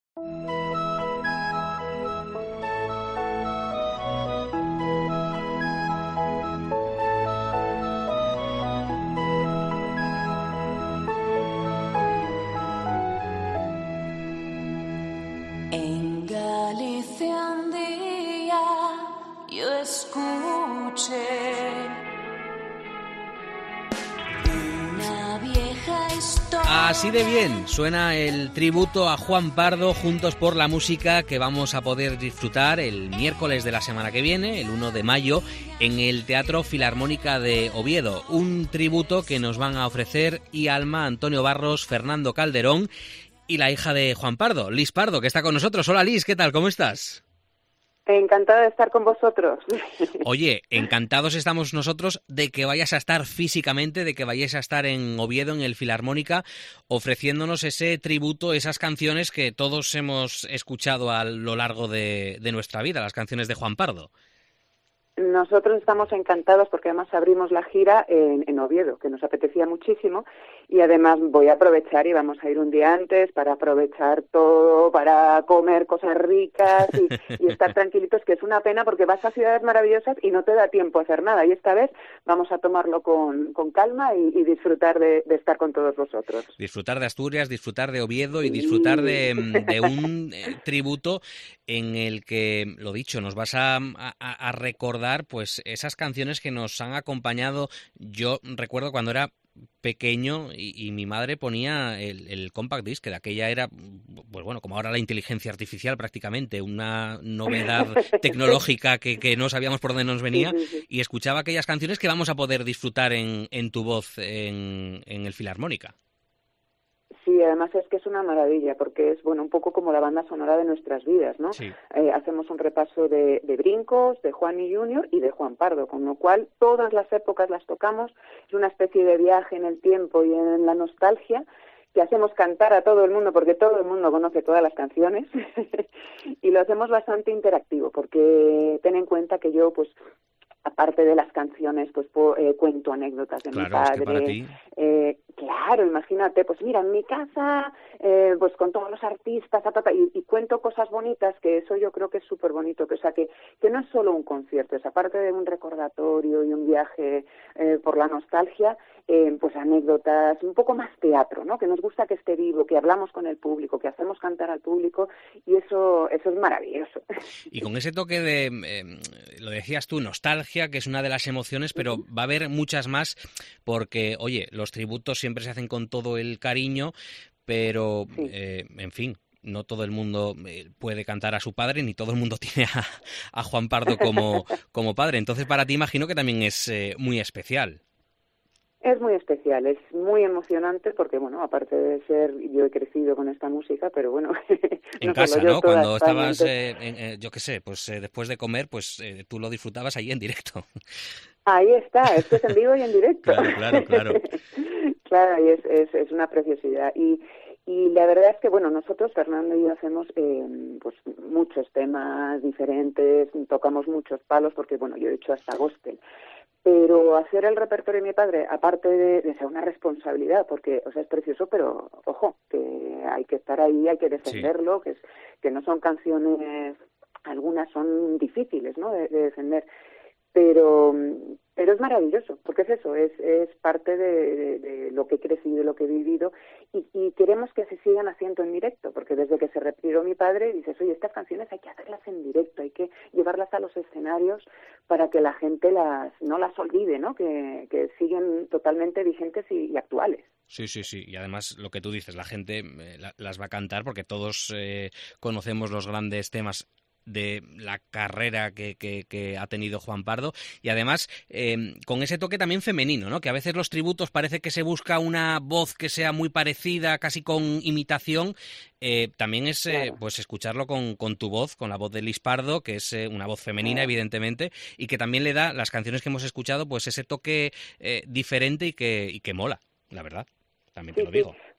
En Galicia un día yo escuché una vieja historia. Así de bien suena el tributo a Juan Pardo, Juntos por la Música, que vamos a poder disfrutar el miércoles de la semana que viene, el 1 de mayo, en el Teatro Filarmónica de Oviedo. Un tributo que nos van a ofrecer Alma, Antonio Barros, Fernando Calderón y la hija de Juan Pardo, Lis Pardo, que está con nosotros. Hola Lis, ¿qué tal? ¿Cómo estás? Encantada de estar con vosotros. Oye, encantados estamos nosotros de que vayas a estar físicamente, de que vayáis a estar en Oviedo, en el Filarmónica, ofreciéndonos ese tributo, esas canciones que todos hemos escuchado a lo largo de nuestra vida, las canciones de Juan Pardo. Nosotros estamos encantados porque además abrimos la gira en Oviedo, que nos apetecía muchísimo, y además voy a aprovechar y vamos a ir un día antes para aprovechar todo, para comer cosas ricas y estar tranquilitos, que es una pena porque vas a ciudades maravillosas y no te da tiempo a hacer nada, y esta vez vamos a tomarlo con calma y disfrutar de estar con todos vosotros. Disfrutar de Asturias, disfrutar de Oviedo y disfrutar de un tributo en el que, lo dicho, nos vas a recordar pues esas canciones que nos han acompañado. Yo recuerdo cuando era pequeño y mi madre ponía el compact disc, que de aquella era, pues bueno, como ahora la inteligencia artificial prácticamente, una novedad tecnológica que no sabíamos por dónde nos venía, y escuchaba aquellas canciones que vamos a poder disfrutar en tu voz en el Filarmónica. Sí, además es que es una maravilla, porque es, bueno, un poco como la banda sonora de nuestras vidas, ¿no? Sí. Hacemos un repaso de Brincos, de Juan y Junior y de Juan Pardo, con lo cual todas las épocas las tocamos. Es una especie de viaje en el tiempo y en la nostalgia que hacemos cantar a todo el mundo, porque todo el mundo conoce todas las canciones, y lo hacemos bastante interactivo, porque ten en cuenta que yo, pues, aparte de las canciones, pues cuento anécdotas de mi padre. Es que para ti... claro, imagínate, pues mira, en mi casa, pues con todos los artistas, y cuento cosas bonitas, que eso yo creo que es súper bonito, que, o sea, que no es solo un concierto, es aparte de un recordatorio y un viaje por la nostalgia, pues anécdotas, un poco más teatro, ¿no? Que nos gusta que esté vivo, que hablamos con el público, que hacemos cantar al público, y eso es maravilloso. Y con ese toque de, lo decías tú, nostalgia, que es una de las emociones, pero va a haber muchas más, porque, oye, los tributos siempre se hacen con todo el cariño, pero, en fin, no todo el mundo puede cantar a su padre, ni todo el mundo tiene a Juan Pardo como padre. Entonces, para ti imagino que también es muy especial. Es muy especial, es muy emocionante porque, bueno, aparte de ser, yo he crecido con esta música, pero bueno... En no casa, yo, ¿no? Cuando España, estabas, yo qué sé, pues después de comer, pues tú lo disfrutabas ahí en directo. Ahí está, esto es en vivo y en directo. Claro. Claro, y es una preciosidad. Y la verdad es que, bueno, nosotros, Fernando y yo, hacemos pues muchos temas diferentes, tocamos muchos palos, porque, bueno, yo he hecho hasta gospel. Pero hacer el repertorio de mi padre, aparte de ser una responsabilidad, porque, o sea, es precioso, pero, ojo, que hay que estar ahí, hay que defenderlo, sí. que no son canciones, algunas son difíciles, ¿no?, de defender. Pero es maravilloso, porque es eso, es parte de lo que he crecido, lo que he vivido, y queremos que se sigan haciendo en directo, porque desde que se retiró mi padre dices, oye, estas canciones hay que hacerlas en directo, hay que llevarlas a los escenarios para que la gente no las olvide, ¿no? Que siguen totalmente vigentes y actuales. Sí, y además lo que tú dices, la gente las va a cantar porque todos conocemos los grandes temas de la carrera que ha tenido Juan Pardo, y además con ese toque también femenino, ¿no? Que a veces los tributos parece que se busca una voz que sea muy parecida, casi con imitación. También es claro, pues escucharlo con tu voz, con la voz de Lis Pardo, que es una voz femenina, evidentemente, y que también le da, las canciones que hemos escuchado, pues ese toque diferente y que mola, la verdad. También te lo digo.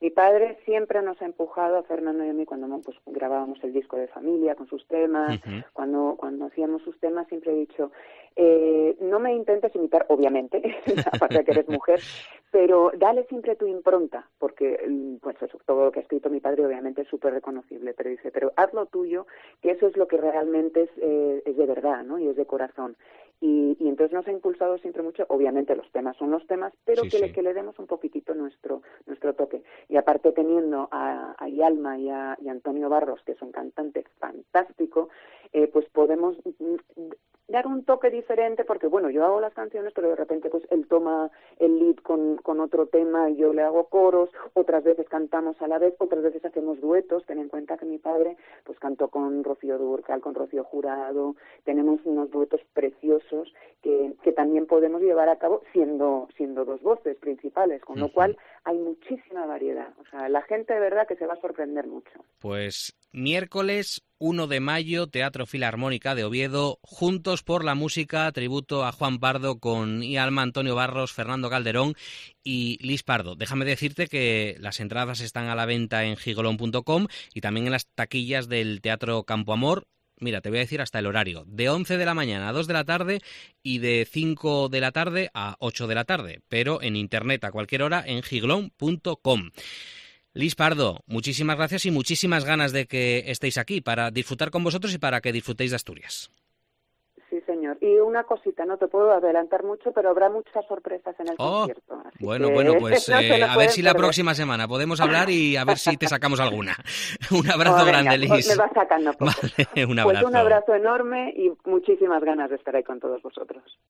Mi padre siempre nos ha empujado a Fernando y a mí cuando pues grabábamos el disco de familia con sus temas, cuando hacíamos sus temas, siempre he dicho, no me intentes imitar, obviamente, aparte de que eres mujer, pero dale siempre tu impronta, porque pues eso, todo lo que ha escrito mi padre obviamente es súper reconocible, pero dice, pero haz lo tuyo, que eso es lo que realmente es de verdad, ¿no? Y es de corazón. Y entonces nos ha impulsado siempre mucho, obviamente los temas son los temas, pero que le demos un poquitito nuestro toque. Y aparte teniendo a Yalma y a Antonio Barros, que es un cantante fantástico, pues podemos dar un toque diferente, porque bueno, yo hago las canciones, pero de repente pues él toma el lead con otro tema y yo le hago coros, otras veces cantamos a la vez, otras veces hacemos duetos. Ten en cuenta que mi padre pues cantó con Rocío Dúrcal, con Rocío Jurado, tenemos unos duetos preciosos que también podemos llevar a cabo siendo dos voces principales, con lo cual hay muchísima variedad. O sea, la gente de verdad que se va a sorprender mucho. Pues miércoles 1 de mayo, Teatro Filarmónica de Oviedo, Juntos por la Música, tributo a Juan Pardo con Yalma, Antonio Barros, Fernando Calderón y Lis Pardo. Déjame decirte que las entradas están a la venta en gigolón.com y también en las taquillas del Teatro Campo Amor. Mira, te voy a decir hasta el horario, de 11 de la mañana a 2 de la tarde y de 5 de la tarde a 8 de la tarde, pero en internet a cualquier hora en gigolón.com. Lis Pardo, muchísimas gracias y muchísimas ganas de que estéis aquí para disfrutar con vosotros y para que disfrutéis de Asturias. Sí, señor. Y una cosita, no te puedo adelantar mucho, pero habrá muchas sorpresas en el concierto. Bueno, pues no a ver si la próxima semana podemos hablar y a ver si te sacamos alguna. Un abrazo grande, Lis. Me vas sacando poco. Vale, un abrazo. Pues un abrazo enorme y muchísimas ganas de estar ahí con todos vosotros.